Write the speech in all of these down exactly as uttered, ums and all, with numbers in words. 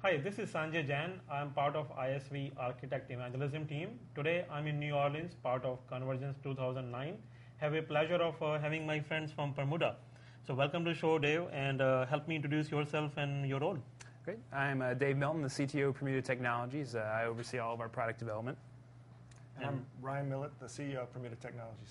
Hi, this is Sanjay Jain. I'm part of I S V Architect Evangelism team. Today I'm in New Orleans, part of Convergence two thousand nine. Have a pleasure of uh, having my friends from Bermuda. So welcome to the show, Dave, and uh, help me introduce yourself and your role. Great. I'm uh, Dave Milton, the C T O of Bermuda Technologies. Uh, I oversee all of our product development. And I'm Ryan Millett, the C E O of Bermuda Technologies.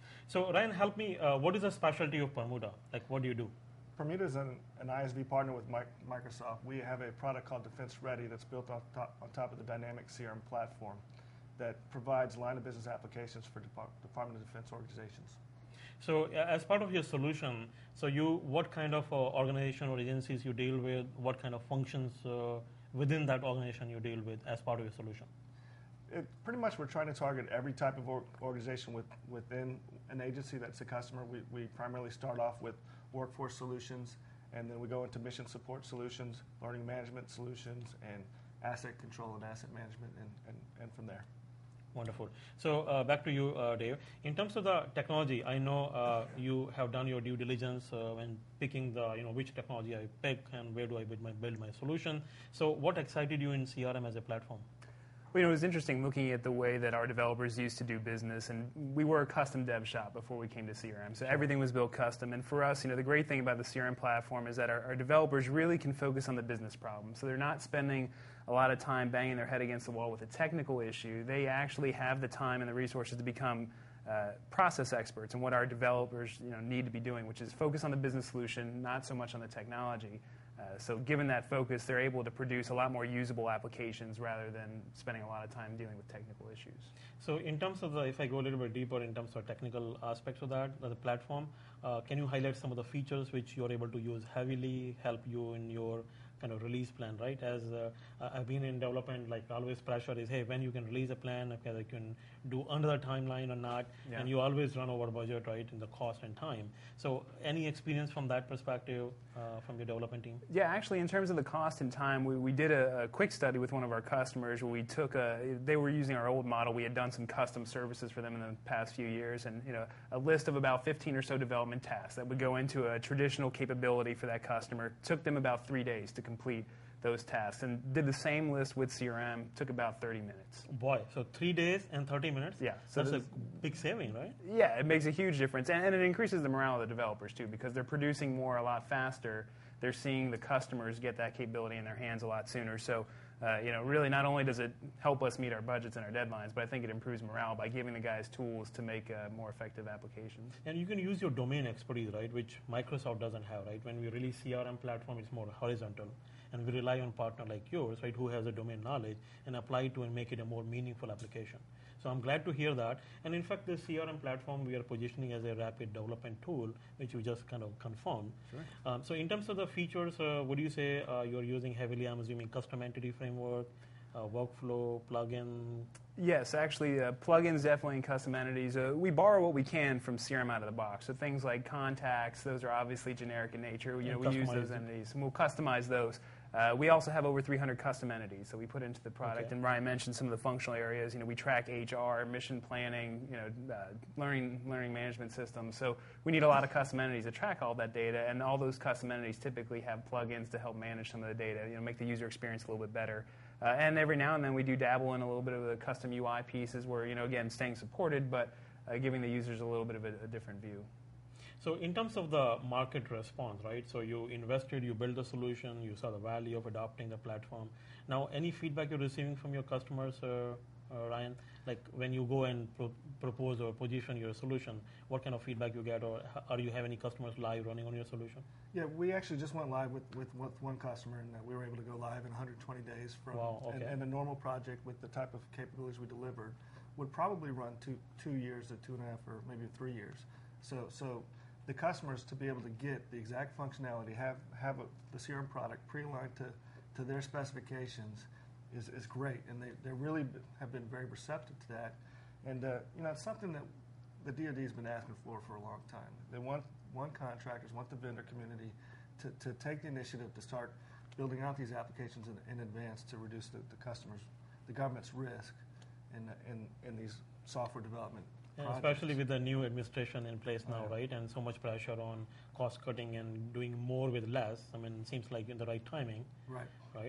So Ryan, help me. Uh, what is the specialty of Bermuda? Like, what do you do? Bermuda is an, an I S V partner with Microsoft. We have a product called Defense Ready that's built on top, on top of the Dynamics C R M platform that provides line of business applications for Depart- Department of Defense organizations. So uh, as part of your solution, so you, what kind of uh, organization or agencies you deal with, what kind of functions uh, within that organization you deal with as part of your solution? It, pretty much we're trying to target every type of or- organization with, within an agency that's a customer. We, we primarily start off with workforce solutions, and then we go into mission support solutions, learning management solutions, and asset control and asset management, and, and, and from there. Wonderful. So uh, back to you, uh, Dave. In terms of the technology, I know uh, you have done your due diligence uh, when picking the, you know, which technology I pick and where do I build my, build my solution. So what excited you in C R M as a platform? Well, you know, it was interesting looking at the way that our developers used to do business, and we were a custom dev shop before we came to C R M, so everything was built custom. And for us, you know, the great thing about the C R M platform is that our, our developers really can focus on the business problem. So they're not spending a lot of time banging their head against the wall with a technical issue. They actually have the time and the resources to become uh, process experts in what our developers, you know, need to be doing, which is focus on the business solution, not so much on the technology. Uh, so given that focus, they're able to produce a lot more usable applications rather than spending a lot of time dealing with technical issues. So in terms of the, if I go a little bit deeper in terms of technical aspects of that, the platform, uh, can you highlight some of the features which you're able to use heavily, help you in your kind of release plan, right? As uh, I've been in development, like always pressure is, hey, when you can release a plan, okay, you can do under the timeline or not, yeah. And you always run over budget, right, in the cost and time. So any experience from that perspective uh, from your development team? Yeah, actually, in terms of the cost and time, we, we did a, a quick study with one of our customers where we took a, they were using our old model. We had done some custom services for them in the past few years, and you know, a list of about fifteen or so development tasks that would go into a traditional capability for that customer. Took them about three days to complete those tasks, and did the same list with C R M. Took about thirty minutes. Boy, so three days and thirty minutes? Yeah. So that's a big saving, right? Yeah, it makes a huge difference, and, and it increases the morale of the developers too, because they're producing more a lot faster. They're seeing the customers get that capability in their hands a lot sooner. So, uh, you know, really not only does it help us meet our budgets and our deadlines, but I think it improves morale by giving the guys tools to make uh, more effective applications. And you can use your domain expertise, right, which Microsoft doesn't have, right? When we release C R M platform, it's more horizontal. And we rely on a partner like yours, right, who has a domain knowledge and apply it to and make it a more meaningful application. So I'm glad to hear that. And in fact, the C R M platform we are positioning as a rapid development tool, which you just kind of confirmed. Sure. Um, so in terms of the features, uh, would you say uh, you're using heavily, I'm assuming, custom entity framework, uh, workflow, plugin? Yes, actually, uh, plugins definitely in custom entities. Uh, we borrow what we can from C R M out of the box. So things like contacts, those are obviously generic in nature. You know, we use those entities, and we'll customize those. Uh, we also have over three hundred custom entities that we put into the product, okay. And Ryan mentioned some of the functional areas. You know, we track H R, mission planning, you know, uh, learning learning management systems. So we need a lot of custom entities to track all that data, and all those custom entities typically have plugins to help manage some of the data. You know, make the user experience a little bit better. Uh, and every now and then we do dabble in a little bit of the custom U I pieces, where you know, again, staying supported, but uh, giving the users a little bit of a, a different view. So in terms of the market response, right? So you invested, you built the solution, you saw the value of adopting the platform. Now, any feedback you're receiving from your customers, uh, uh, Ryan? Like when you go and pro- propose or position your solution, what kind of feedback you get, or are you have any customers live running on your solution? Yeah, we actually just went live with, with, with one customer, and uh, we were able to go live in one hundred twenty days. From, wow, okay. and, and a normal project with the type of capabilities we delivered would probably run two two years to two and a half or maybe three years. So so. The customers to be able to get the exact functionality, have have a, the C R M product pre-aligned to, to their specifications is, is great, and they, they really have been very receptive to that. And uh, you know, it's something that the D O D has been asking for for a long time. They want want contractors, want the vendor community to, to take the initiative to start building out these applications in, in advance to reduce the, the customers, the government's risk in in, in these software development. Yeah, especially with the new administration in place now, oh, yeah. right? And so much pressure on cost cutting and doing more with less. I mean, it seems like in the right timing. Right. Right.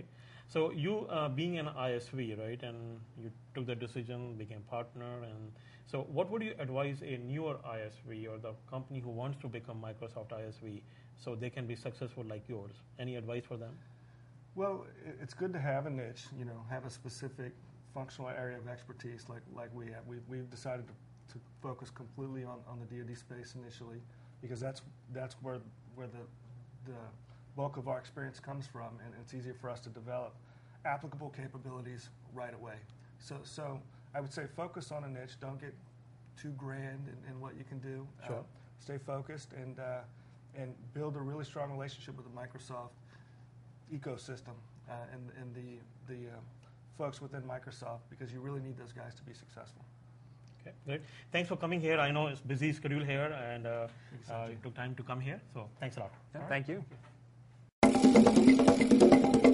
So you uh, being an I S V, right, and you took the decision, became partner, and so what would you advise a newer I S V or the company who wants to become Microsoft I S V so they can be successful like yours? Any advice for them? Well, it's good to have a niche, you know, have a specific functional area of expertise like, like we have. We've, we've decided to, to focus completely on, on the D O D space initially because that's that's where where the the bulk of our experience comes from, and it's easier for us to develop applicable capabilities right away. So, so I would say focus on a niche. Don't get too grand in, in what you can do. Sure. Uh, stay focused and uh, and build a really strong relationship with the Microsoft ecosystem uh, and and the the uh, folks within Microsoft, because you really need those guys to be successful. Okay, great. Thanks for coming here. I know it's busy schedule here, and uh, uh, you took time to come here. So thanks a lot. Yeah, thank you.